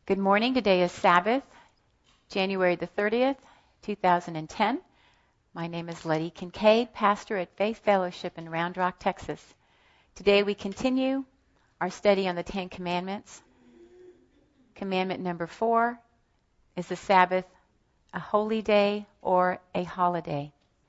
Good morning. Today is Sabbath, January the 30th, 2010. My name is Letty Kincaid, pastor at Faith Fellowship in Round Rock, Texas. Today we continue our study on the Ten Commandments. Commandment number 4, is the Sabbath a holy day or a holiday?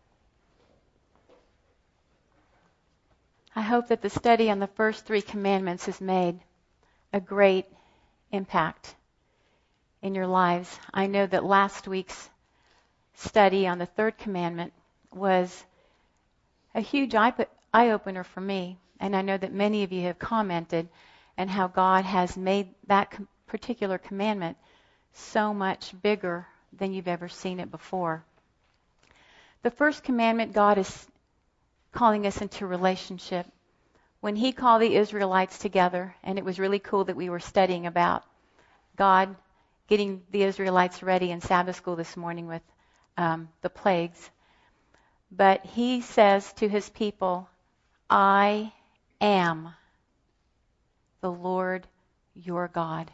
I hope that the study on the first 3 commandments has made a great impact in your lives. I know that last week's study on the 3rd commandment was a huge eye-opener for me, and I know that many of you have commented on how God has made that particular commandment so much bigger than you've ever seen it before. The first commandment, God is calling us into relationship. When He called the Israelites together, and it was really cool that we were studying about God getting the Israelites ready in Sabbath school this morning with the plagues. But He says to His people, I am the Lord your God.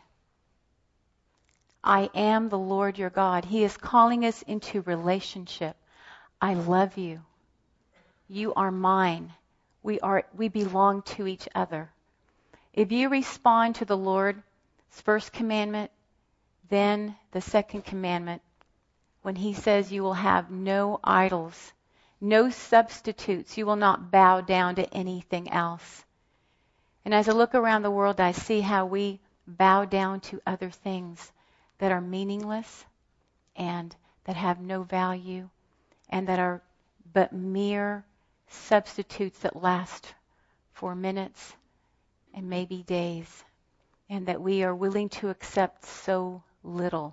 I am the Lord your God. He is calling us into relationship. I love you. You are mine. We belong to each other. If you respond to the Lord's first commandment, then the second commandment, when He says you will have no idols, no substitutes, you will not bow down to anything else. And as I look around the world, I see how we bow down to other things that are meaningless and that have no value and that are but mere substitutes that last for minutes and maybe days, and that we are willing to accept so little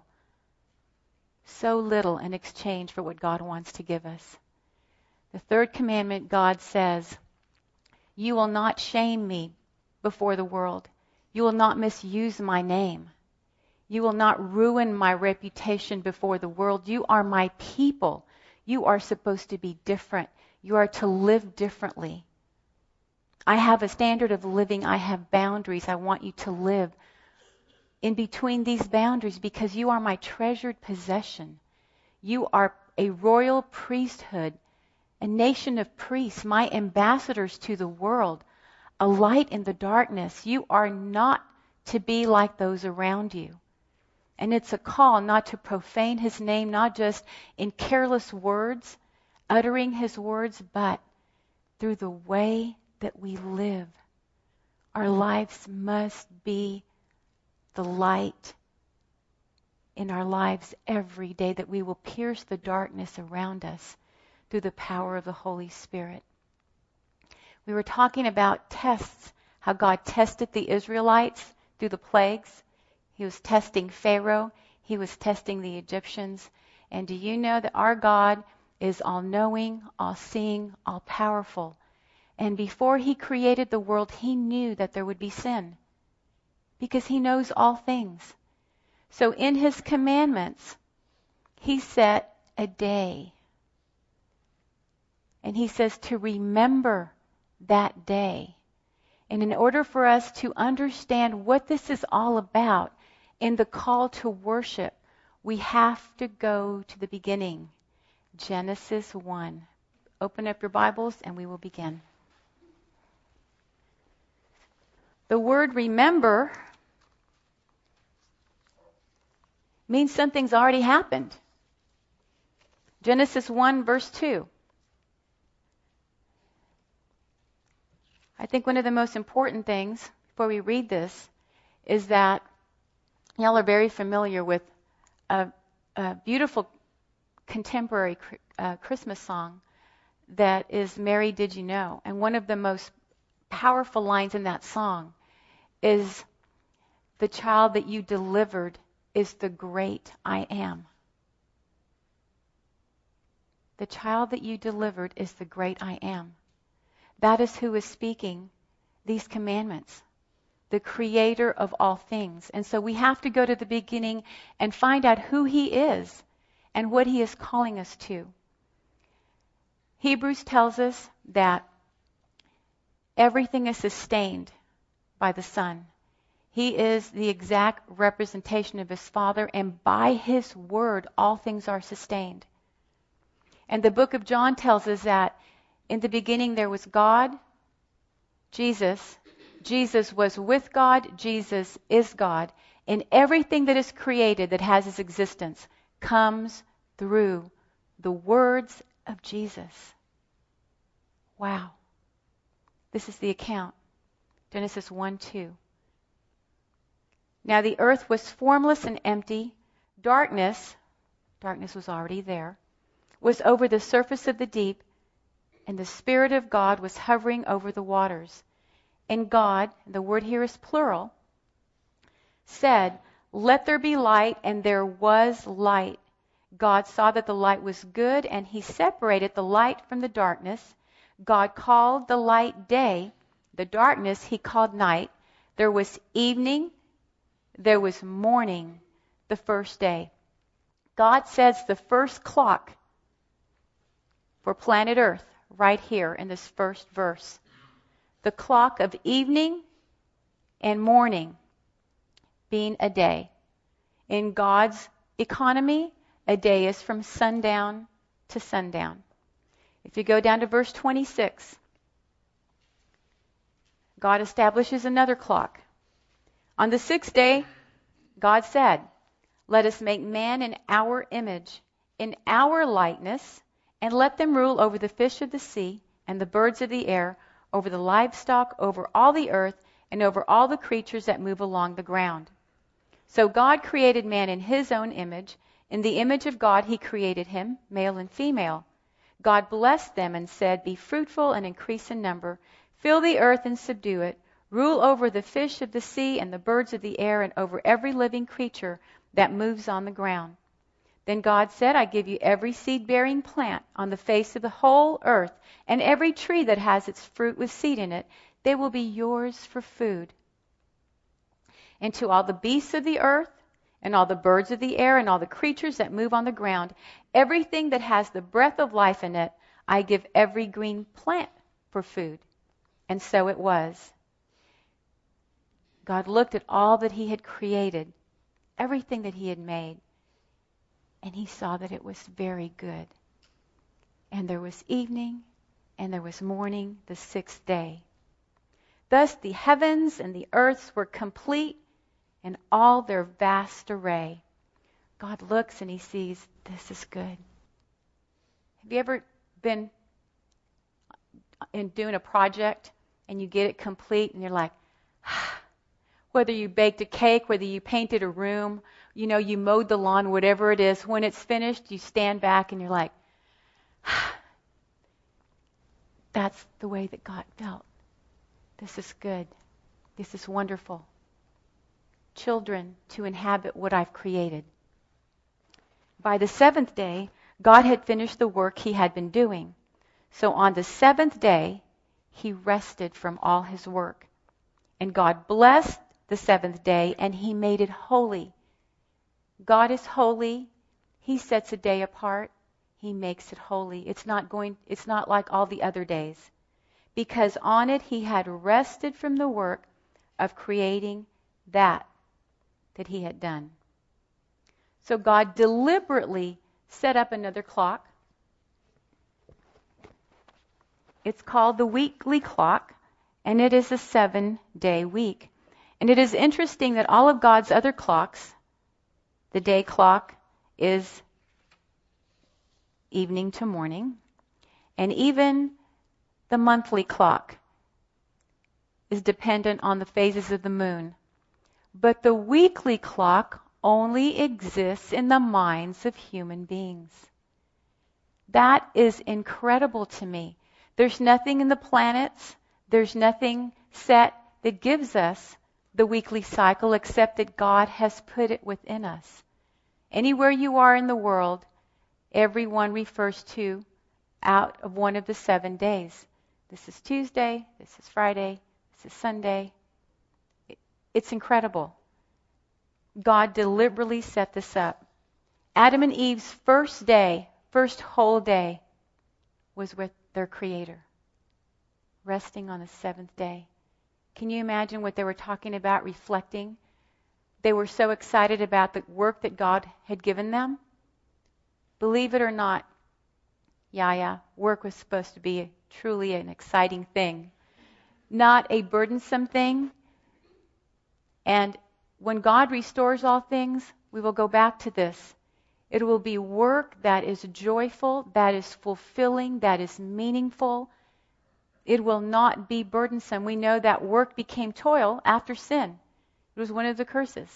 in exchange for what God wants to give us. The 3rd commandment, God says, you will not shame me before the world. You will not misuse my name. You will not ruin my reputation before the world. You are my people. You are supposed to be different. You are to live differently. I have a standard of living. I have boundaries. I want you to live in between these boundaries because you are my treasured possession. You are a royal priesthood, a nation of priests, my ambassadors to the world, a light in the darkness. You are not to be like those around you. And it's a call not to profane His name, not just in careless words, uttering His words, but through the way that we live. Our lives must be the light in our lives every day, that we will pierce the darkness around us through the power of the Holy Spirit. We were talking about tests, how God tested the Israelites through the plagues. He was testing Pharaoh. He was testing the Egyptians. And do you know that our God is all-knowing, all-seeing, all-powerful? And before He created the world, He knew that there would be sin, because He knows all things. So in His commandments, He set a day. And He says to remember that day. And in order for us to understand what this is all about in the call to worship, we have to go to the beginning. Genesis 1. Open up your Bibles and we will begin. The word remember means something's already happened. Genesis 1 verse 2. I think one of the most important things before we read this is that y'all are very familiar with a beautiful contemporary Christmas song that is Mary, Did You Know? And one of the most powerful lines in that song is, the child that you delivered is the great I am. The child that you delivered is the great I am. That is who is speaking these commandments, the creator of all things. And so we have to go to the beginning and find out who He is and what He is calling us to. Hebrews tells us that everything is sustained by the Son. He is the exact representation of his Father, and by his word, all things are sustained. And the book of John tells us that in the beginning there was God, Jesus. Jesus was with God. Jesus is God. And everything that is created that has its existence comes through the words of Jesus. Wow. This is the account. Genesis 1:2. Now the earth was formless and empty. Darkness was already there, was over the surface of the deep, and the Spirit of God was hovering over the waters. And God, the word here is plural, said, "Let there be light," and there was light. God saw that the light was good, and he separated the light from the darkness. God called the light day, the darkness he called night. There was evening, there was morning, the first day. God sets the first clock for planet Earth right here in this first verse. The clock of evening and morning being a day. In God's economy, a day is from sundown to sundown. If you go down to verse 26, God establishes another clock. On the sixth day, God said, "Let us make man in our image, in our likeness, and let them rule over the fish of the sea and the birds of the air, over the livestock, over all the earth, and over all the creatures that move along the ground." So God created man in his own image. In the image of God he created him, male and female. God blessed them and said, "Be fruitful and increase in number. Fill the earth and subdue it. Rule over the fish of the sea and the birds of the air and over every living creature that moves on the ground." Then God said, "I give you every seed-bearing plant on the face of the whole earth, and every tree that has its fruit with seed in it. They will be yours for food. And to all the beasts of the earth, and all the birds of the air, and all the creatures that move on the ground, everything that has the breath of life in it, I give every green plant for food." And so it was. God looked at all that he had created, everything that he had made, and he saw that it was very good. And there was evening, and there was morning, the sixth day. Thus the heavens and the earths were complete in all their vast array. God looks and he sees, this is good. Have you ever been in doing a project and you get it complete and you're like, whether you baked a cake, whether you painted a room, you mowed the lawn, whatever it is, when it's finished, you stand back and you're like, that's the way that God felt. This is good. This is wonderful. Children to inhabit what I've created. By the seventh day, God had finished the work he had been doing. So on the seventh day, he rested from all his work. And God blessed the seventh day, and he made it holy. God is holy. He sets a day apart. He makes it holy. It's not like all the other days. Because on it he had rested from the work of creating that he had done. So God deliberately set up another clock. It's called the weekly clock, and it is a 7-day week. And it is interesting that all of God's other clocks, the day clock is evening to morning, and even the monthly clock is dependent on the phases of the moon. But the weekly clock only exists in the minds of human beings. That is incredible to me. There's nothing in the planets, there's nothing set that gives us the weekly cycle except that God has put it within us. Anywhere you are in the world, everyone refers to out of one of the 7 days. This is Tuesday, this is Friday, this is Sunday. It's incredible. God deliberately set this up. Adam and Eve's first whole day, was with their Creator, resting on the seventh day. Can you imagine what they were talking about, reflecting? They were so excited about the work that God had given them. Believe it or not, work was supposed to be truly an exciting thing, not a burdensome thing. And when God restores all things, we will go back to this. It will be work that is joyful, that is fulfilling, that is meaningful. It will not be burdensome. We know that work became toil after sin. It was one of the curses.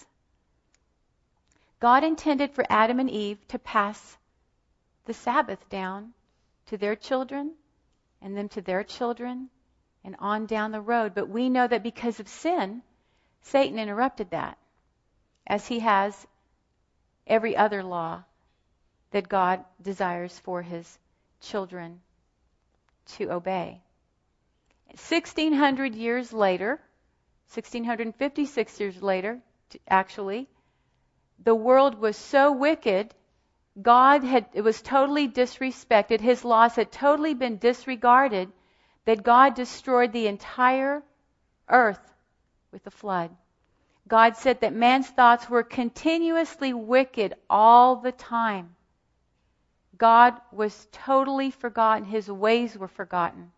God intended for Adam and Eve to pass the Sabbath down to their children and then to their children and on down the road. But we know that because of sin, Satan interrupted that, as he has every other law that God desires for his children to obey. 1,600 years later, 1,656 years later, actually, the world was so wicked, it was totally disrespected, his laws had totally been disregarded, that God destroyed the entire earth with the flood. God said that man's thoughts were continuously wicked all the time. God was totally forgotten. His ways were forgotten.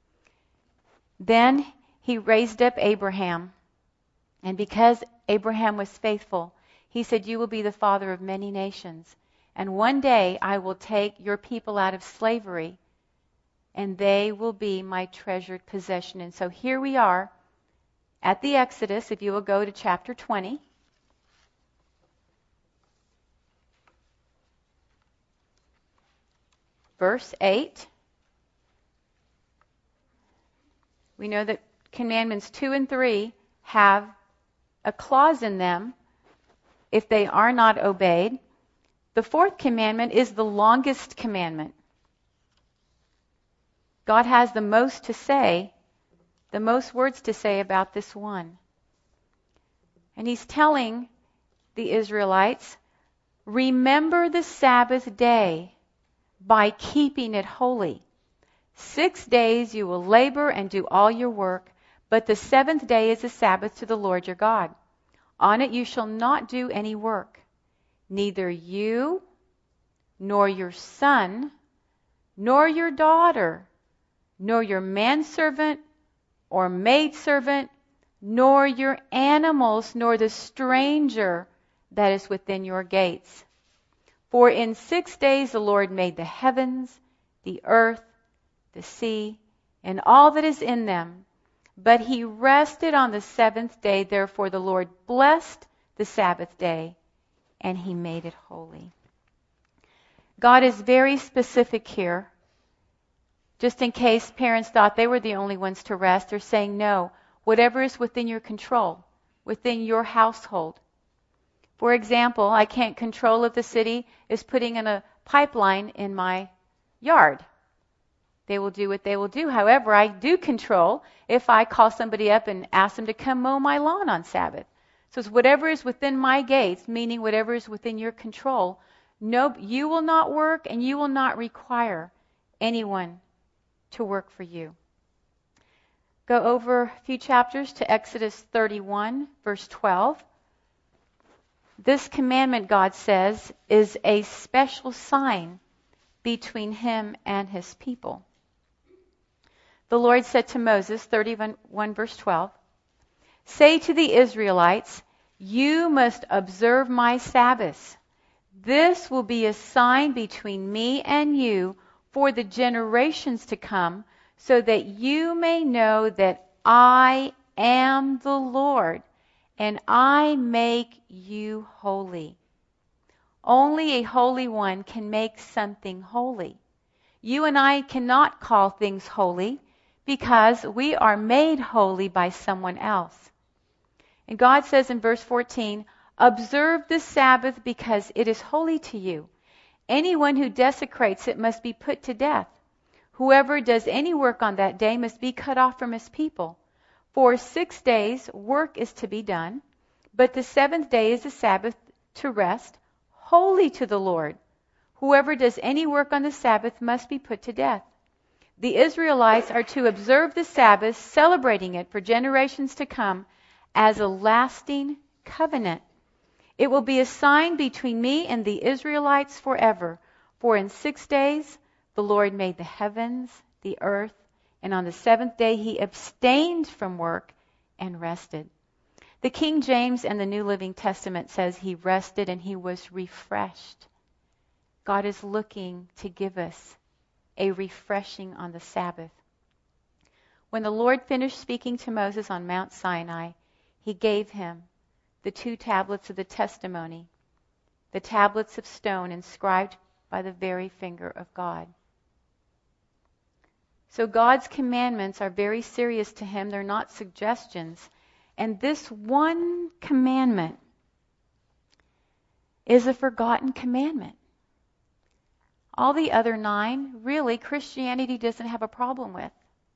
Then he raised up Abraham. And because Abraham was faithful, he said, "You will be the father of many nations. And one day I will take your people out of slavery, and they will be my treasured possession." And so here we are at the Exodus, if you will go to chapter 20. Verse 8. We know that commandments 2 and 3 have a clause in them if they are not obeyed. The fourth commandment is the longest commandment. God has the most to say, the most words to say about this one. And he's telling the Israelites, remember the Sabbath day by keeping it holy. 6 days you will labor and do all your work, but the seventh day is a Sabbath to the Lord your God. On it you shall not do any work, neither you, nor your son, nor your daughter, nor your manservant or maidservant, nor your animals, nor the stranger that is within your gates. For in 6 days the Lord made the heavens, the earth, the sea, and all that is in them. But he rested on the seventh day. Therefore the Lord blessed the Sabbath day, and he made it holy. God is very specific here. Just in case parents thought they were the only ones to rest, they're saying, no, whatever is within your control, within your household. For example, I can't control if the city is putting in a pipeline in my yard. They will do what they will do. However, I do control if I call somebody up and ask them to come mow my lawn on Sabbath. So it's whatever is within my gates, meaning whatever is within your control. No, you will not work and you will not require anyone to work for you. Go over a few chapters to Exodus 31, verse 12. This commandment, God says, is a special sign between him and his people. The Lord said to Moses, 31 verse 12, "Say to the Israelites, you must observe my Sabbaths. This will be a sign between me and you for the generations to come, so that you may know that I am the Lord, and I make you holy." Only a holy one can make something holy. You and I cannot call things holy because we are made holy by someone else. And God says in verse 14, "Observe the Sabbath because it is holy to you. Anyone who desecrates it must be put to death. Whoever does any work on that day must be cut off from his people. For 6 days work is to be done, but the seventh day is a Sabbath to rest, holy to the Lord. Whoever does any work on the Sabbath must be put to death. The Israelites are to observe the Sabbath, celebrating it for generations to come as a lasting covenant. It will be a sign between me and the Israelites forever. For in 6 days the Lord made the heavens, the earth, and on the seventh day he abstained from work and rested. The King James and the New Living Testament says he rested and he was refreshed. God is looking to give us a refreshing on the Sabbath. When the Lord finished speaking to Moses on Mount Sinai, he gave him the 2 tablets of the testimony, the tablets of stone inscribed by the very finger of God. So God's commandments are very serious to him. They're not suggestions. And this one commandment is a forgotten commandment. All the other 9, really, Christianity doesn't have a problem with.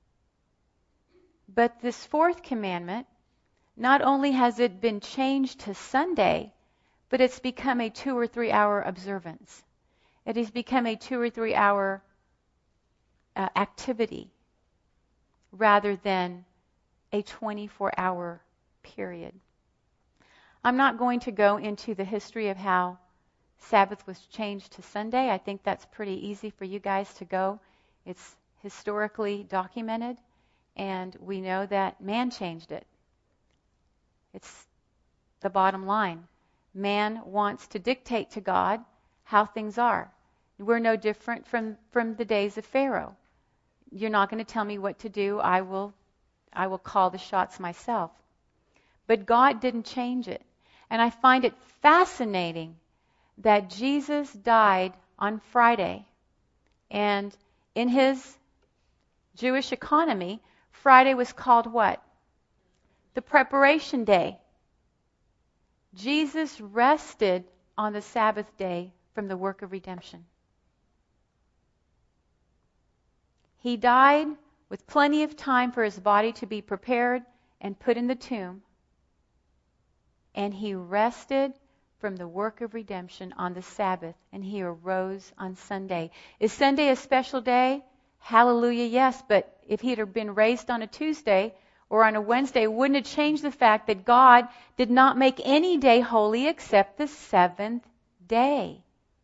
But this 4th commandment, not only has it been changed to Sunday, but it's become a 2 or 3 hour observance. It has become a 2 or 3 hour activity rather than a 24-hour period. I'm not going to go into the history of how Sabbath was changed to Sunday. I think that's pretty easy for you guys to go. It's historically documented, and we know that man changed it. It's the bottom line. Man wants to dictate to God how things are. We're no different from the days of Pharaoh. You're not going to tell me what to do. I will call the shots myself. But God didn't change it. And I find it fascinating that Jesus died on Friday. And in his Jewish economy, Friday was called what? The preparation day. Jesus rested on the Sabbath day from the work of redemption. He died with plenty of time for his body to be prepared and put in the tomb. And he rested from the work of redemption on the Sabbath, and he arose on Sunday. Is Sunday a special day? Hallelujah, yes. But if he had been raised on a Tuesday or on a Wednesday, wouldn't it change the fact that God did not make any day holy except the 7th day?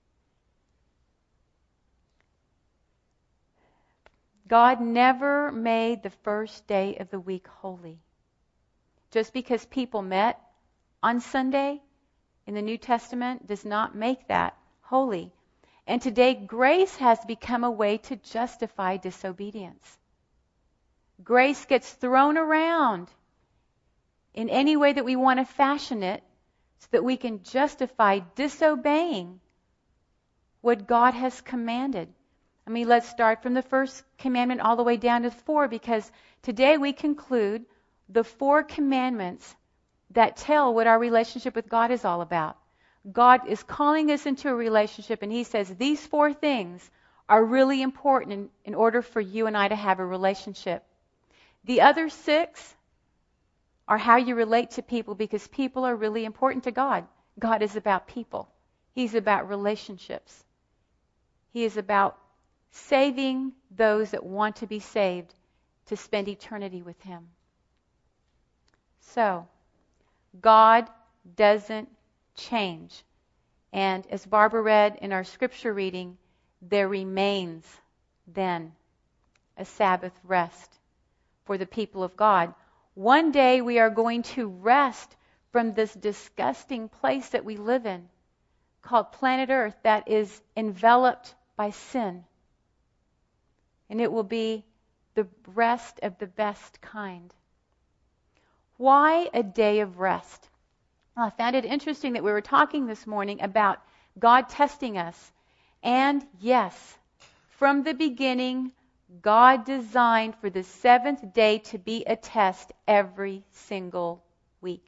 God never made the first day of the week holy. Just because people met on Sunday in the New Testament does not make that holy. And today, grace has become a way to justify disobedience. Grace gets thrown around in any way that we want to fashion it so that we can justify disobeying what God has commanded. I mean, let's start from the first commandment all the way down to 4, because today we conclude the 4 commandments that tell what our relationship with God is all about. God is calling us into a relationship, and he says these 4 things are really important in order for you and I to have a relationship. The other 6 are how you relate to people, because people are really important to God. God is about people. He's about relationships. He is about saving those that want to be saved to spend eternity with him. So, God doesn't change. And as Barbara read in our scripture reading, there remains then a Sabbath rest for the people of God. One day we are going to rest from this disgusting place that we live in, called planet Earth, that is enveloped by sin. And it will be the rest of the best kind. Why a day of rest? Well, I found it interesting that we were talking this morning about God testing us. And yes, from the beginning, God designed for the 7th day to be a test every single week.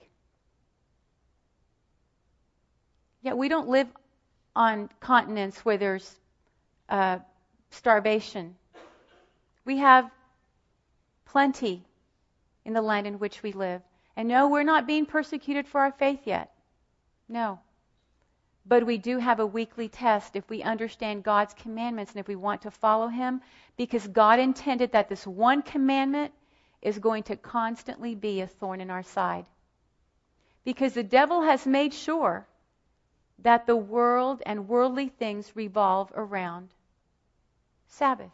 Yet we don't live on continents where there's starvation. We have plenty in the land in which we live. And no, we're not being persecuted for our faith yet. No. But we do have a weekly test if we understand God's commandments and if we want to follow Him, because God intended that this one commandment is going to constantly be a thorn in our side. Because the devil has made sure that the world and worldly things revolve around Sabbath.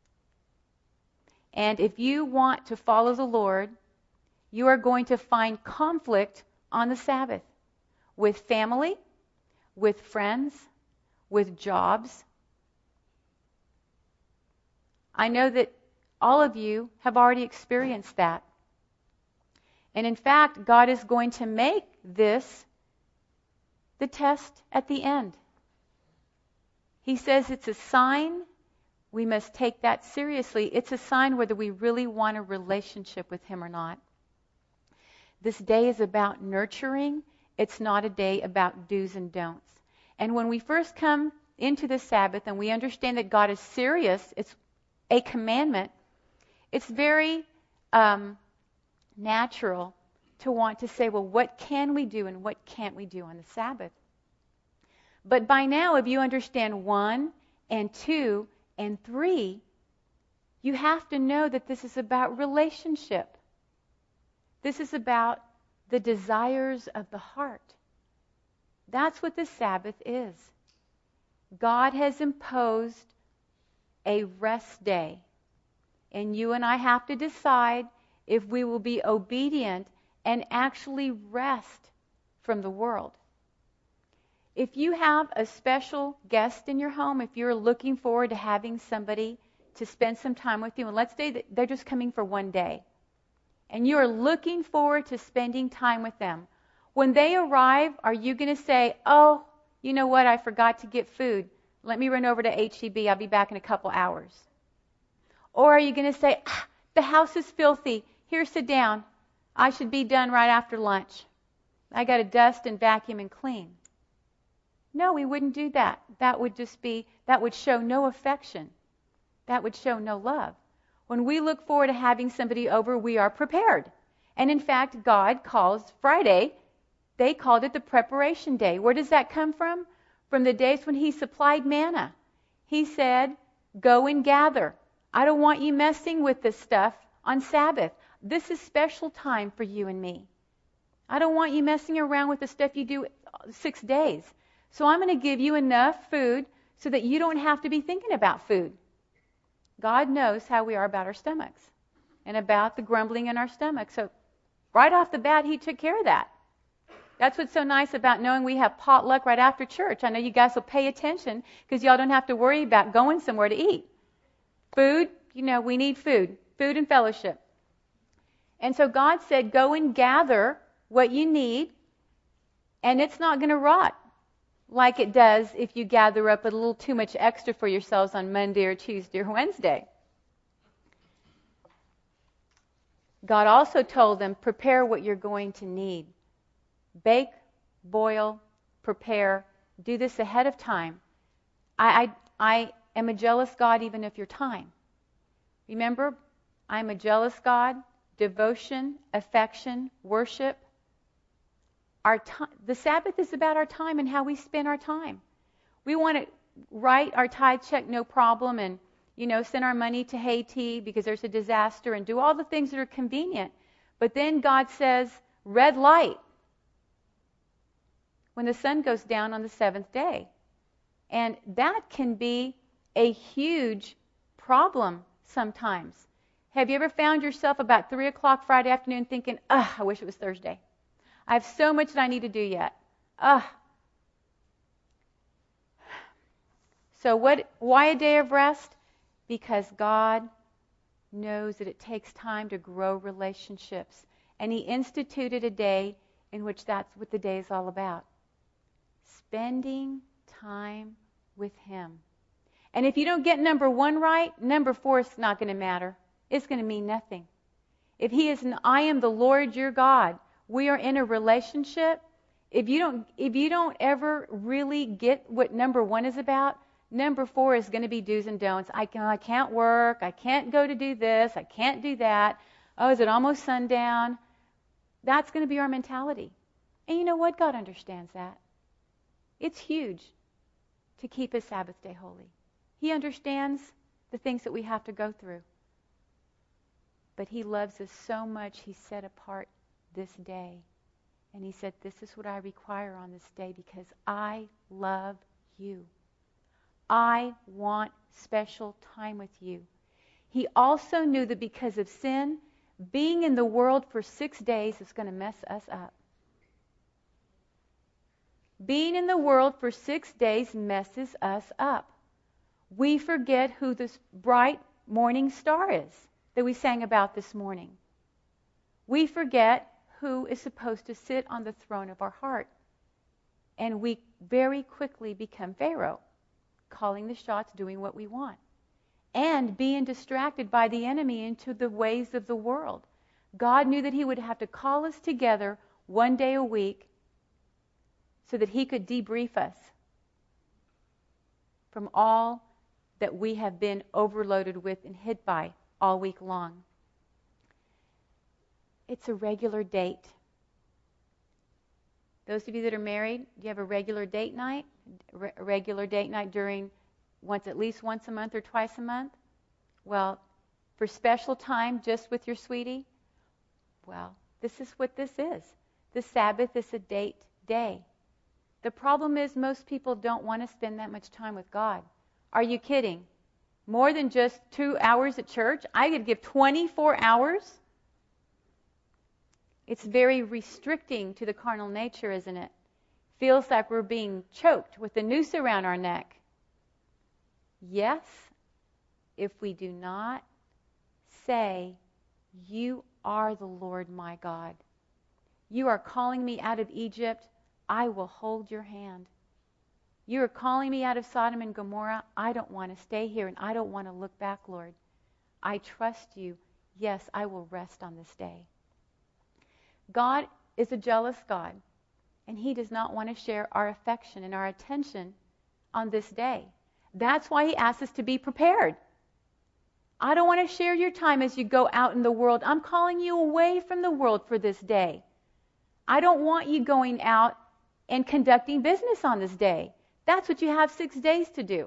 And if you want to follow the Lord, you are going to find conflict on the Sabbath with family, with friends, with jobs. I know that all of you have already experienced that. And in fact, God is going to make this the test at the end. He says it's a sign. We must take that seriously. It's a sign whether we really want a relationship with Him or not. This day is about nurturing. It's not a day about do's and don'ts. And when we first come into the Sabbath and we understand that God is serious, it's a commandment, it's very natural to want to say, well, what can we do and what can't we do on the Sabbath? But by now, if you understand 1 and 2 and 3, you have to know that this is about relationship. This is about the desires of the heart. That's what the Sabbath is. God has imposed a rest day. And you and I have to decide if we will be obedient and actually rest from the world. If you have a special guest in your home, if you're looking forward to having somebody to spend some time with you, and let's say that they're just coming for one day, and you are looking forward to spending time with them, when they arrive, are you going to say, oh, you know what, I forgot to get food. Let me run over to H-E-B. I'll be back in a couple hours. Or are you going to say, the house is filthy. Here, sit down. I should be done right after lunch. I got to dust and vacuum and clean. No, we wouldn't do that. That would show no affection. That would show no love. When we look forward to having somebody over, we are prepared. And in fact, God calls Friday, they called it the preparation day. Where does that come from? From the days when He supplied manna. He said, go and gather. I don't want you messing with this stuff on Sabbath. This is special time for you and me. I don't want you messing around with the stuff you do 6 days. So I'm going to give you enough food so that you don't have to be thinking about food. God knows how we are about our stomachs and about the grumbling in our stomachs. So right off the bat, He took care of that. That's what's so nice about knowing we have potluck right after church. I know you guys will pay attention because y'all don't have to worry about going somewhere to eat. Food, we need food. Food and fellowship. And so God said, go and gather what you need, and it's not going to rot like it does if you gather up a little too much extra for yourselves on Monday or Tuesday or Wednesday. God also told them, prepare what you're going to need. Bake, boil, prepare. Do this ahead of time. I am a jealous God even of your time. Remember, I'm a jealous God. Devotion, affection, worship. The Sabbath is about our time and how we spend our time. We want to write our tithe check, no problem, and send our money to Haiti because there's a disaster and do all the things that are convenient. But then God says, red light, when the sun goes down on the 7th day. And that can be a huge problem sometimes. Have you ever found yourself about 3 o'clock Friday afternoon thinking, I wish it was Thursday. I have so much that I need to do yet. So why a day of rest? Because God knows that it takes time to grow relationships. And He instituted a day in which that's what the day is all about. Spending time with Him. And if you don't get number 1 right, number 4 is not going to matter. It's going to mean nothing. If He is I am the Lord your God, we are in a relationship. If you don't ever really get what number 1 is about, number 4 is going to be do's and don'ts. I can't work. I can't go to do this. I can't do that. Oh, is it almost sundown? That's going to be our mentality. And you know what? God understands that. It's huge to keep His Sabbath day holy. He understands the things that we have to go through. But He loves us so much, He set apart this day. And He said, this is what I require on this day because I love you. I want special time with you. He also knew that because of sin, being in the world for 6 days is going to mess us up. Being in the world for 6 days messes us up. We forget who this bright morning star is that we sang about this morning. We forget who is supposed to sit on the throne of our heart. And we very quickly become Pharaoh, calling the shots, doing what we want, and being distracted by the enemy into the ways of the world. God knew that He would have to call us together one day a week so that He could debrief us from all that we have been overloaded with and hit by all week long. It's a regular date. Those of you that are married, do you have a regular date night? A regular date night during at least once a month or twice a month? Well, for special time just with your sweetie? Well, this is what this is. The Sabbath is a date day. The problem is most people don't want to spend that much time with God. Are you kidding? More than just 2 hours at church? I could give 24 hours? It's very restricting to the carnal nature, isn't it? Feels like we're being choked with a noose around our neck. Yes, if we do not say, you are the Lord my God. You are calling me out of Egypt. I will hold your hand. You are calling me out of Sodom and Gomorrah. I don't want to stay here and I don't want to look back, Lord. I trust you. Yes, I will rest on this day. God is a jealous God, and He does not want to share our affection and our attention on this day. That's why He asks us to be prepared. I don't want to share your time as you go out in the world. I'm calling you away from the world for this day. I don't want you going out and conducting business on this day. That's what you have 6 days to do.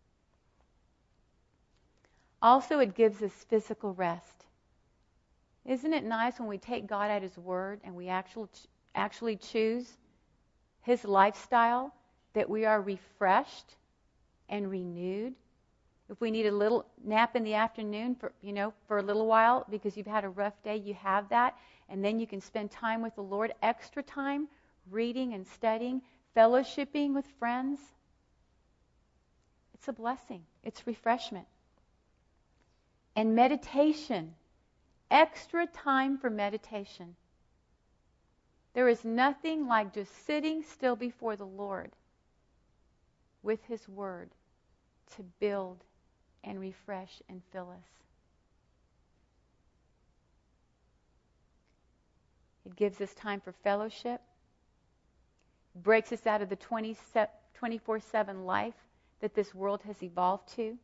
Also, it gives us physical rest. Isn't it nice when we take God at His word and we actually choose His lifestyle, that we are refreshed and renewed? If we need a little nap in the afternoon for a little while because you've had a rough day, you have that. And then you can spend time with the Lord, extra time, reading and studying, fellowshipping with friends. It's a blessing. It's refreshment. And meditation. Extra time for meditation. There is nothing like just sitting still before the Lord with His Word to build and refresh and fill us. It gives us time for fellowship. It breaks us out of the 24/7 life that this world has evolved to.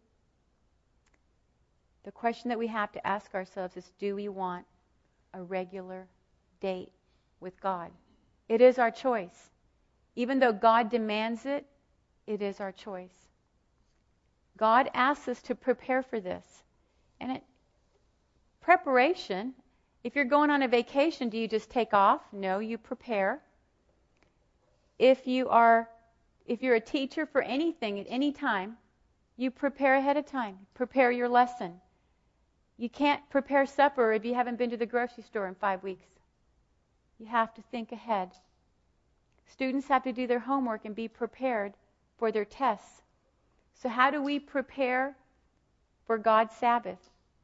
The question that we have to ask ourselves is, do we want a regular date with God? It is our choice. Even though God demands it, it is our choice. God asks us to prepare for this. And preparation, if you're going on a vacation, do you just take off? No, you prepare. If you're a teacher for anything at any time, you prepare ahead of time. Prepare your lesson. You can't prepare supper if you haven't been to the grocery store in 5 weeks. You have to think ahead. Students have to do their homework and be prepared for their tests. So how do we prepare for God's Sabbath?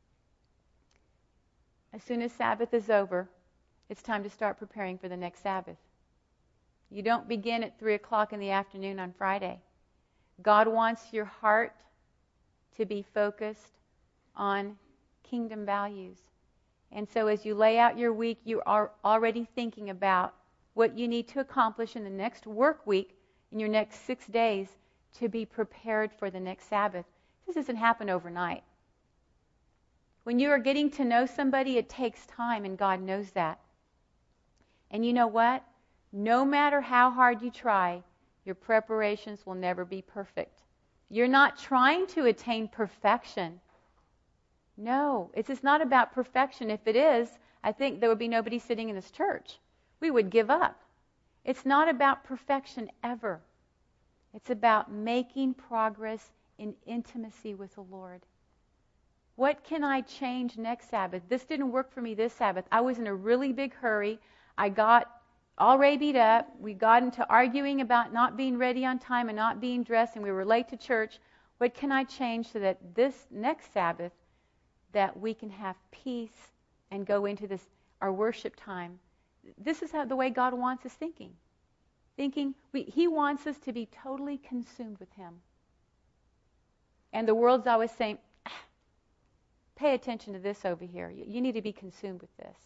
As soon as Sabbath is over, it's time to start preparing for the next Sabbath. You don't begin at 3 o'clock in the afternoon on Friday. God wants your heart to be focused on kingdom values. And so as you lay out your week, you are already thinking about what you need to accomplish in the next work week, in your next 6 days, to be prepared for the next Sabbath. This doesn't happen overnight. When you are getting to know somebody, it takes time, and God knows that. And you know what? No matter how hard you try, Your preparations will never be perfect. You're not trying to attain perfection. No, it's just not about perfection. If it is, I think there would be nobody sitting in this church. We would give up. It's not about perfection ever. It's about making progress in intimacy with the Lord. What can I change next Sabbath? This didn't work for me this Sabbath. I was in a really big hurry. I got all rabied up. We got into arguing about not being ready on time and not being dressed, and we were late to church. What can I change so that this next Sabbath that we can have peace and go into this our worship time? This is the way God wants us thinking. He wants us to be totally consumed with Him. And the world's always saying, pay attention to this over here. You need to be consumed with this.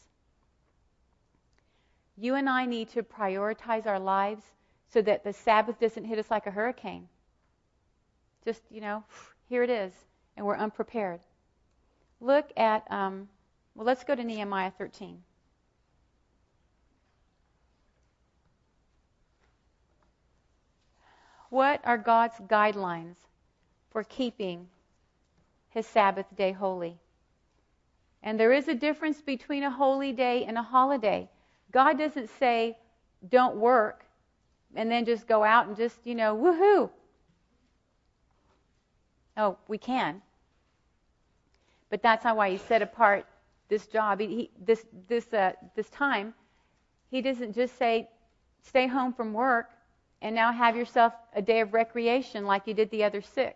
You and I need to prioritize our lives so that the Sabbath doesn't hit us like a hurricane. Just, here it is, and we're unprepared. Look at, let's go to Nehemiah 13. What are God's guidelines for keeping His Sabbath day holy? And there is a difference between a holy day and a holiday. God doesn't say, don't work, and then just go out and just, woohoo. Oh, we can. But that's not why He set apart this job. This time, He doesn't just say, stay home from work and now have yourself a day of recreation like you did the other 6.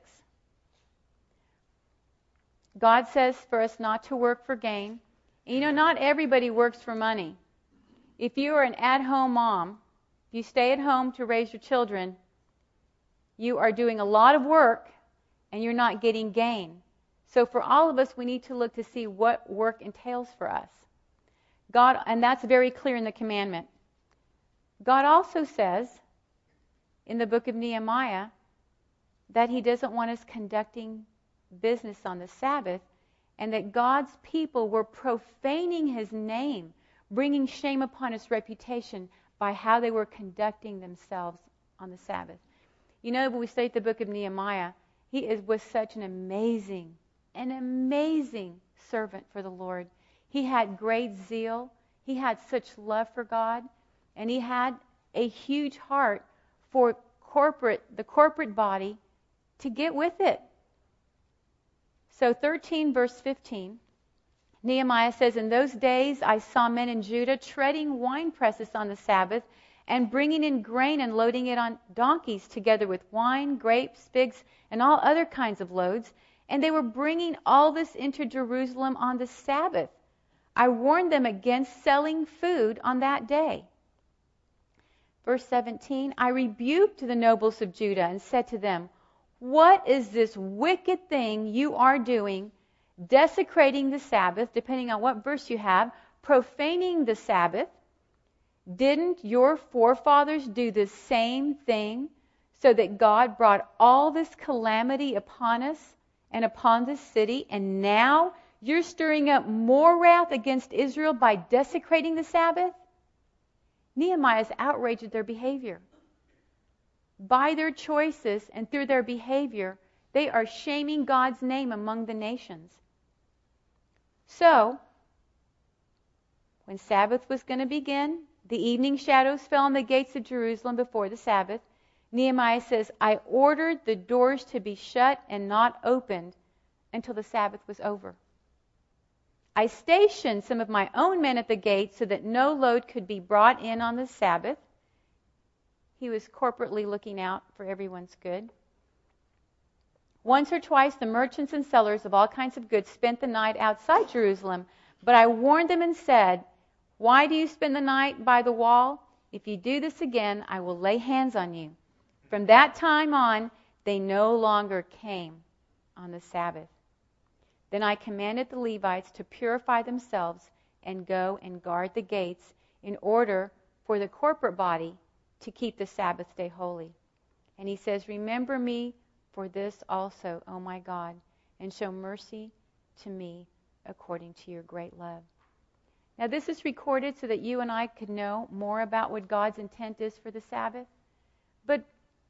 God says for us not to work for gain. Not everybody works for money. If you are an at-home mom, if you stay at home to raise your children, you are doing a lot of work and you're not getting gain. So for all of us, we need to look to see what work entails for us. God, and that's very clear in the commandment. God also says in the book of Nehemiah that He doesn't want us conducting business on the Sabbath, and that God's people were profaning His name, bringing shame upon His reputation by how they were conducting themselves on the Sabbath. When we study the book of Nehemiah, he was such an amazing servant for the Lord. He had great zeal. He had such love for God, and he had a huge heart for the corporate body to get with it. So 13 verse 15, Nehemiah says, in those days I saw men in Judah treading wine presses on the Sabbath and bringing in grain and loading it on donkeys together with wine, grapes, figs, and all other kinds of loads. And they were bringing all this into Jerusalem on the Sabbath. I warned them against selling food on that day. Verse 17, I rebuked the nobles of Judah and said to them, what is this wicked thing you are doing, desecrating the Sabbath, depending on what verse you have, profaning the Sabbath? Didn't your forefathers do the same thing so that God brought all this calamity upon us and upon this city, and now you're stirring up more wrath against Israel by desecrating the Sabbath? Nehemiah is outraged at their behavior. By their choices and through their behavior, they are shaming God's name among the nations. So, when Sabbath was going to begin, the evening shadows fell on the gates of Jerusalem before the Sabbath. Nehemiah says, I ordered the doors to be shut and not opened until the Sabbath was over. I stationed some of my own men at the gate so that no load could be brought in on the Sabbath. He was corporately looking out for everyone's good. Once or twice, the merchants and sellers of all kinds of goods spent the night outside Jerusalem, but I warned them and said, why do you spend the night by the wall? If you do this again, I will lay hands on you. From that time on, they no longer came on the Sabbath. Then I commanded the Levites to purify themselves and go and guard the gates in order for the corporate body to keep the Sabbath day holy. And he says, remember me for this also, O my God, and show mercy to me according to your great love. Now this is recorded so that you and I could know more about what God's intent is for the Sabbath. But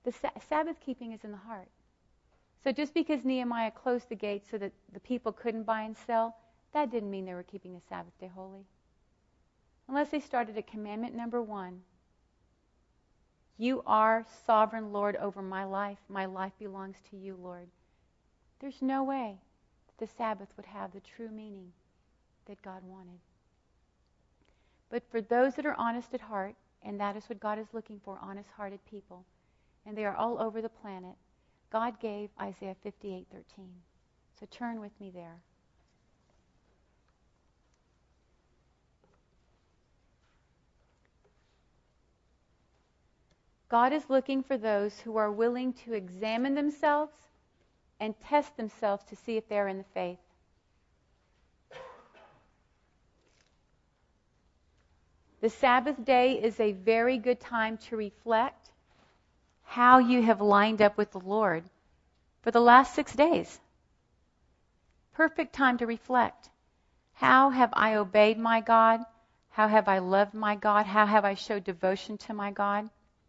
The Sabbath keeping is in the heart. So just because Nehemiah closed the gates so that the people couldn't buy and sell, that didn't mean they were keeping the Sabbath day holy. Unless they started at commandment number 1. You are sovereign Lord over my life. My life belongs to you, Lord. There's no way that the Sabbath would have the true meaning that God wanted. But for those that are honest at heart, and that is what God is looking for, honest-hearted people, and they are all over the planet, God gave Isaiah 58:13. So turn with me there. God is looking for those who are willing to examine themselves and test themselves to see if they're in the faith. The Sabbath day is a very good time to reflect how you have lined up with the Lord for the last 6 days. Perfect time to reflect. How have I obeyed my God? How have I loved my God? How have I showed devotion to my God?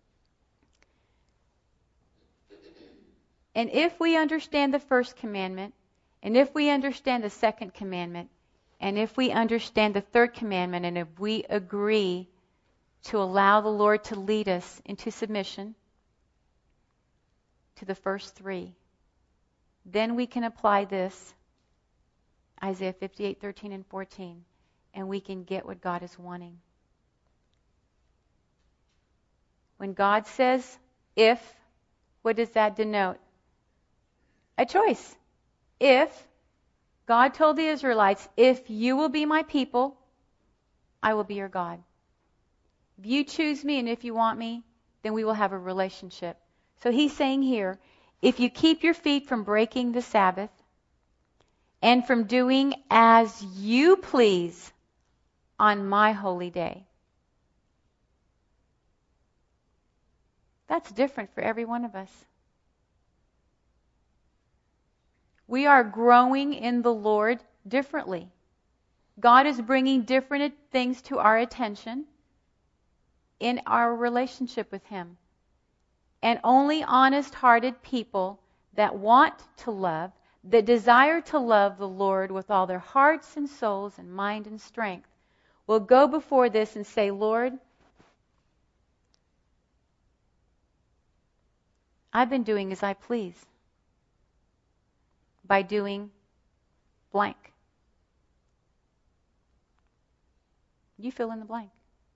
And if we understand the first commandment, and if we understand the second commandment, and if we understand the third commandment, and if we agree to allow the Lord to lead us into submission to the first 3, then we can apply this, Isaiah 58:13 and 14, and we can get what God is wanting. When God says, if, what does that denote? A choice. If God told the Israelites, if you will be my people, I will be your God. If you choose me and if you want me, then we will have a relationship. So he's saying here, if you keep your feet from breaking the Sabbath and from doing as you please on my holy day. That's different for every one of us. We are growing in the Lord differently. God is bringing different things to our attention in our relationship with Him. And only honest-hearted people that want to love, that desire to love the Lord with all their hearts and souls and mind and strength, will go before this and say, Lord, I've been doing as I please by doing blank. You fill in the blank.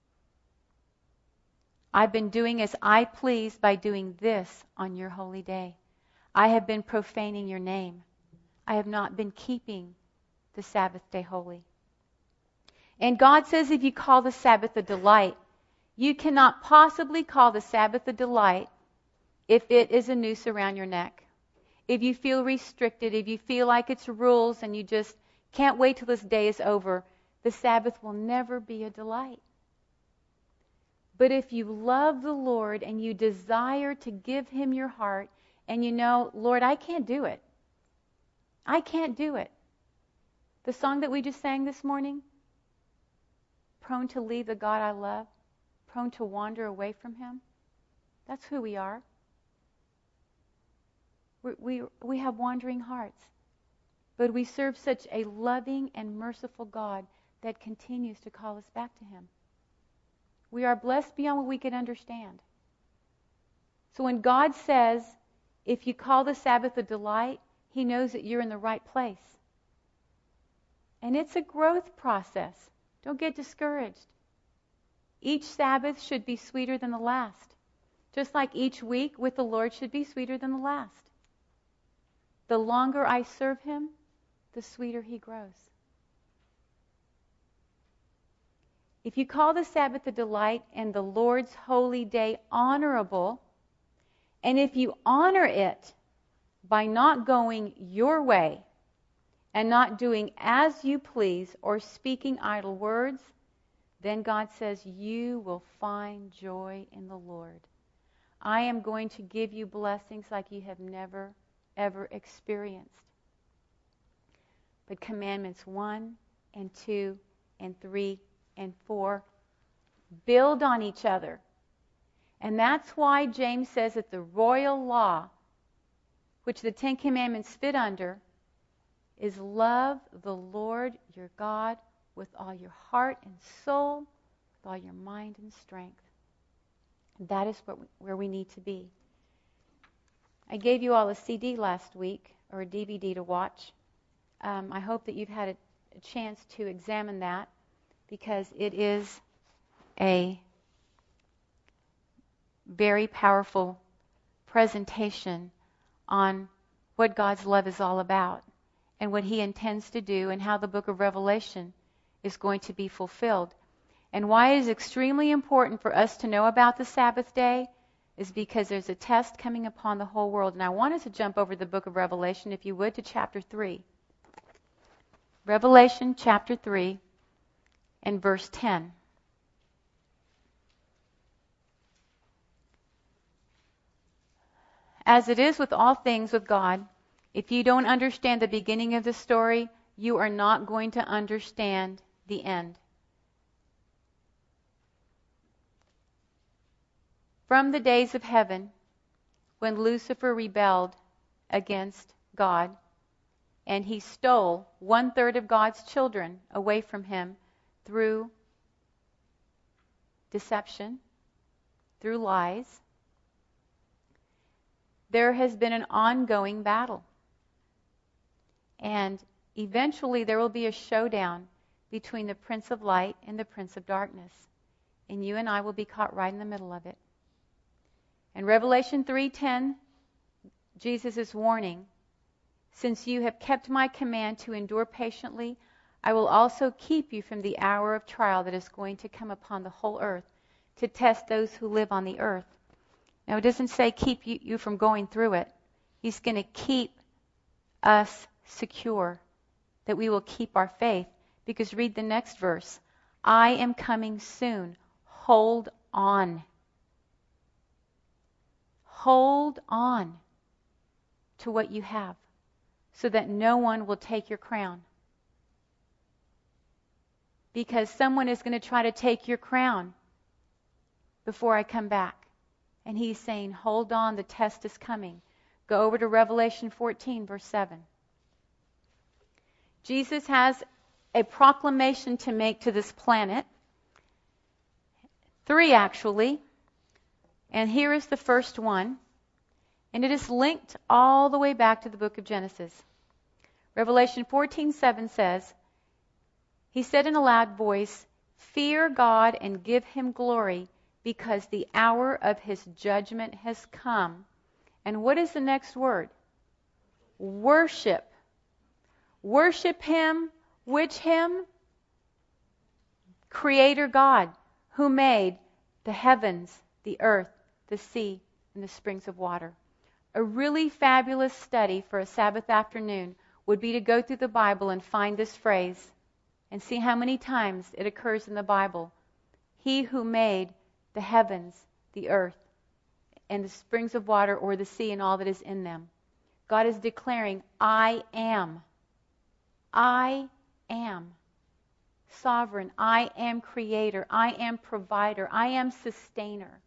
I've been doing as I please by doing this on your holy day. I have been profaning your name. I have not been keeping the Sabbath day holy. And God says if you call the Sabbath a delight, you cannot possibly call the Sabbath a delight if it is a noose around your neck. If you feel restricted, if you feel like it's rules and you just can't wait till this day is over, the Sabbath will never be a delight. But if you love the Lord and you desire to give Him your heart, and you know, Lord, I can't do it. I can't do it. The song that we just sang this morning, prone to leave the God I love, prone to wander away from Him, that's who we are. We have wandering hearts. But we serve such a loving and merciful God that continues to call us back to Him. We are blessed beyond what we can understand. So when God says, if you call the Sabbath a delight, He knows that you're in the right place. And it's a growth process. Don't get discouraged. Each Sabbath should be sweeter than the last. Just like each week with the Lord should be sweeter than the last. The longer I serve Him, the sweeter He grows. If you call the Sabbath a delight and the Lord's holy day honorable, and if you honor it by not going your way and not doing as you please or speaking idle words, then God says you will find joy in the Lord. I am going to give you blessings like you have never, ever experienced. But commandments 1 and 2 and 3 and 4 build on each other. And that's why James says that the royal law, which the Ten Commandments fit under, is love the Lord your God with all your heart and soul, with all your mind and strength. That is where we need to be. I gave you all a CD last week, or a DVD to watch. I hope that you've had a chance to examine that, because it is a very powerful presentation on what God's love is all about and what He intends to do and how the book of Revelation is going to be fulfilled. And why it is extremely important for us to know about the Sabbath day is because there's a test coming upon the whole world. And I wanted to jump over the book of Revelation, if you would, to chapter 3. Revelation chapter 3 and verse 10. As it is with all things with God, if you don't understand the beginning of the story, you are not going to understand the end. From the days of heaven, when Lucifer rebelled against God, and he stole 1/3 of God's children away from him through deception, through lies, there has been an ongoing battle. And eventually there will be a showdown between the Prince of Light and the Prince of Darkness. And you and I will be caught right in the middle of it. In Revelation 3:10, Jesus is warning, since you have kept my command to endure patiently, I will also keep you from the hour of trial that is going to come upon the whole earth to test those who live on the earth. Now, it doesn't say keep you from going through it. He's going to keep us secure, that we will keep our faith. Because read the next verse. I am coming soon. Hold on. Hold on to what you have, so that no one will take your crown. Because someone is going to try to take your crown before I come back. And he's saying, hold on, the test is coming. Go over to Revelation 14, verse 7. Jesus has a proclamation to make to this planet. 3, actually. And here is the first one. And it is linked all the way back to the book of Genesis. Revelation 14:7 says, He said in a loud voice, Fear God and give Him glory, because the hour of His judgment has come. And what is the next word? Worship. Worship Him. Which Him? Creator God, who made the heavens, the earth, the sea, and the springs of water. A really fabulous study for a Sabbath afternoon would be to go through the Bible and find this phrase and see how many times it occurs in the Bible. He who made the heavens, the earth, and the springs of water, or the sea and all that is in them. God is declaring, I am. I am sovereign. I am creator. I am provider. I am sustainer.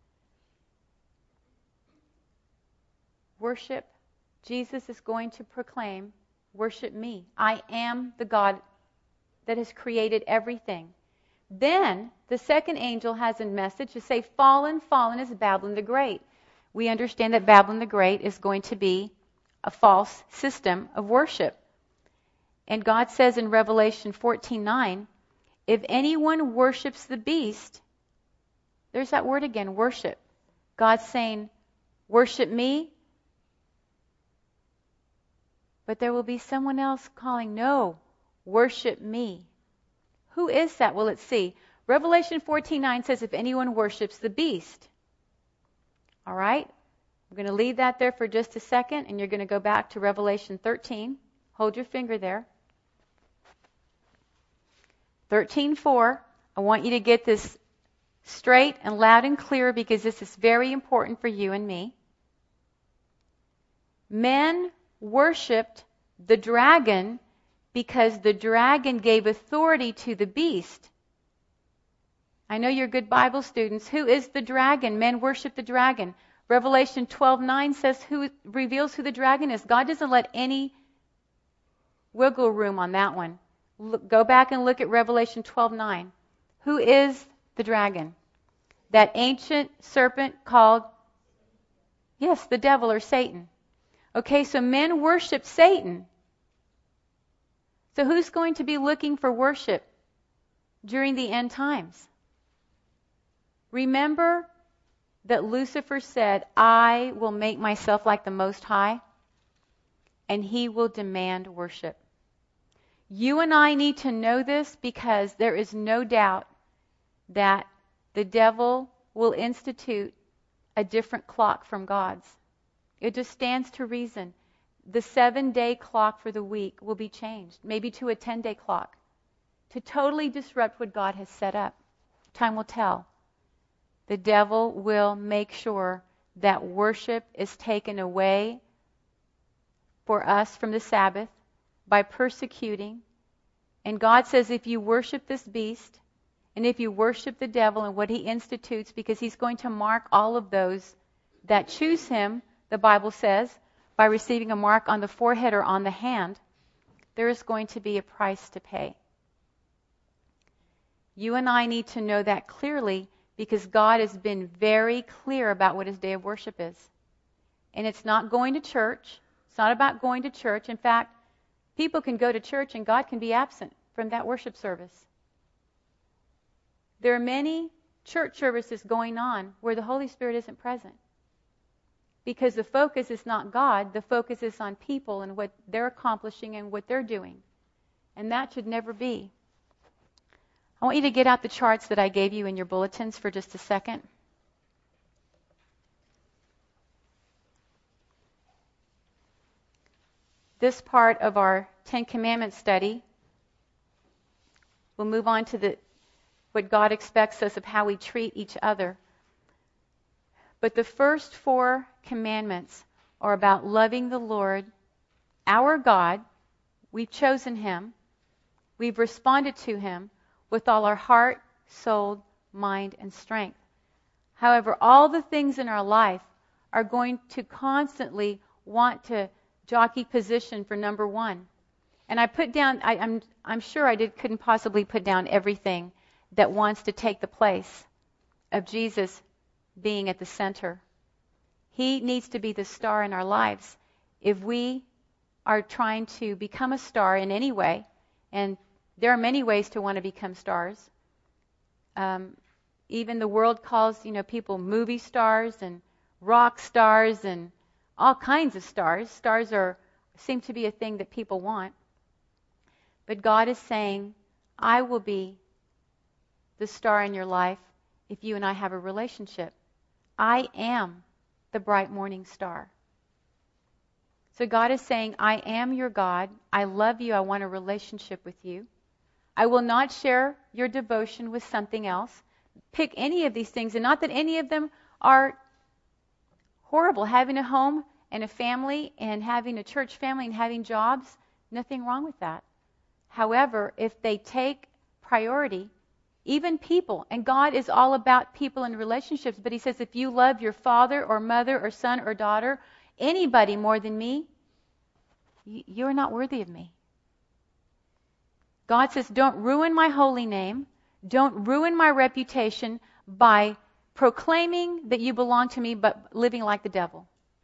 Worship. Jesus is going to proclaim, worship me. I am the God that has created everything. Then the second angel has a message to say, fallen, fallen is Babylon the Great. We understand that Babylon the Great is going to be a false system of worship. And God says in Revelation 14:9, if anyone worships the beast, there's that word again, worship. God's saying, worship me. But there will be someone else calling, no, worship me. Who is that? Well, let's see. Revelation 14:9 says, if anyone worships the beast. All right? I'm going to leave that there for just a second, and you're going to go back to Revelation 13. Hold your finger there. 13:4. I want you to get this straight and loud and clear, because this is very important for you and me. Men worshipped the dragon because the dragon gave authority to the beast. I know you're good Bible students. Who is the dragon? Men worship the dragon. Revelation 12:9 says reveals who the dragon is. God doesn't let any wiggle room on that one. Go back and look at Revelation 12:9. Who is the dragon? That ancient serpent called, yes, the devil or Satan. Okay, so men worship Satan. So who's going to be looking for worship during the end times? Remember that Lucifer said, I will make myself like the Most High, and he will demand worship. You and I need to know this because there is no doubt that the devil will institute a different clock from God's. It just stands to reason. The 7-day clock for the week will be changed, maybe to a 10-day clock, to totally disrupt what God has set up. Time will tell. The devil will make sure that worship is taken away for us from the Sabbath by persecuting. And God says if you worship this beast, and if you worship the devil and what he institutes, because he's going to mark all of those that choose him, the Bible says, by receiving a mark on the forehead or on the hand, there is going to be a price to pay. You and I need to know that clearly because God has been very clear about what his day of worship is. And it's not going to church. It's not about going to church. In fact, people can go to church and God can be absent from that worship service. There are many church services going on where the Holy Spirit isn't present. Because the focus is not God, the focus is on people and what they're accomplishing and what they're doing. And that should never be. I want you to get out the charts that I gave you in your bulletins for just a second. This part of our Ten Commandments study, we'll move on to what God expects us of how we treat each other. But the first 4 commandments are about loving the Lord, our God. We've chosen him. We've responded to him with all our heart, soul, mind, and strength. However, all the things in our life are going to constantly want to jockey position for number 1. And I put down, I'm sure I couldn't possibly put down everything that wants to take the place of Jesus being at the center. He needs to be the star in our lives. If we are trying to become a star in any way, and there are many ways to want to become stars. Even the world calls, people movie stars and rock stars and all kinds of stars. Stars seem to be a thing that people want. But God is saying, I will be the star in your life if you and I have a relationship. I am the bright morning star. So God is saying, I am your God. I love you. I want a relationship with you. I will not share your devotion with something else. Pick any of these things, and not that any of them are horrible. Having a home and a family and having a church family and having jobs, nothing wrong with that. However, if they take priority, even people, and God is all about people and relationships, but he says if you love your father or mother or son or daughter, anybody more than me, you're not worthy of me. God says, don't ruin my holy name. Don't ruin my reputation by proclaiming that you belong to me, but living like the devil.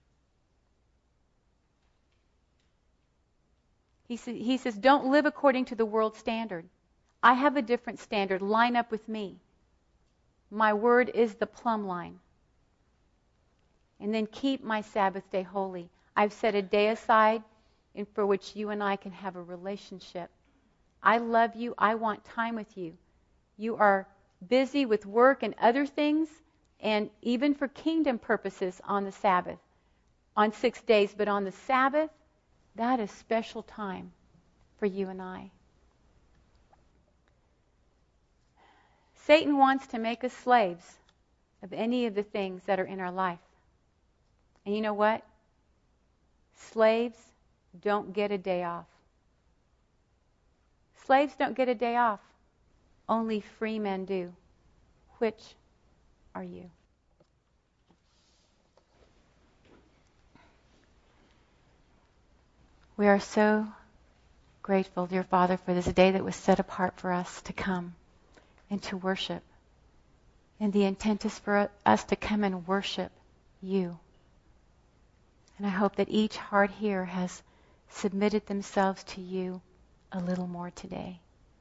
He says, don't live according to the world's standard. I have a different standard. Line up with me. My word is the plumb line. And then keep my Sabbath day holy. I've set a day aside for which you and I can have a relationship. I love you. I want time with you. You are busy with work and other things, and even for kingdom purposes on the Sabbath, on 6 days. But on the Sabbath, that is special time for you and I. Satan wants to make us slaves of any of the things that are in our life. And you know what? Slaves don't get a day off. Slaves don't get a day off. Only free men do. Which are you? We are so grateful, dear Father, for this day that was set apart for us to come and to worship. And the intent is for us to come and worship you. And I hope that each heart here has submitted themselves to you a little more today.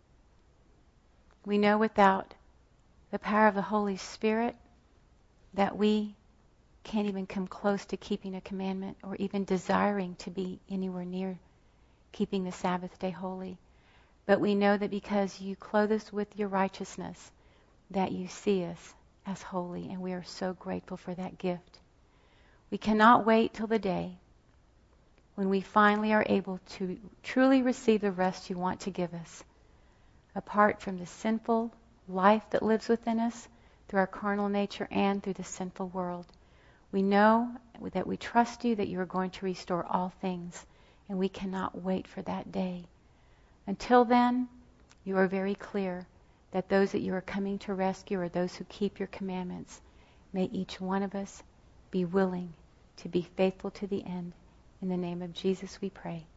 We know without the power of the Holy Spirit that we can't even come close to keeping a commandment or even desiring to be anywhere near keeping the Sabbath day holy. But we know that because you clothe us with your righteousness, that you see us as holy, and we are so grateful for that gift. We cannot wait till the day when we finally are able to truly receive the rest you want to give us, apart from the sinful life that lives within us through our carnal nature and through the sinful world. We know that we trust you, that you are going to restore all things, and we cannot wait for that day. Until then, you are very clear that those that you are coming to rescue are those who keep your commandments. May each one of us be willing to be faithful to the end. In the name of Jesus we pray.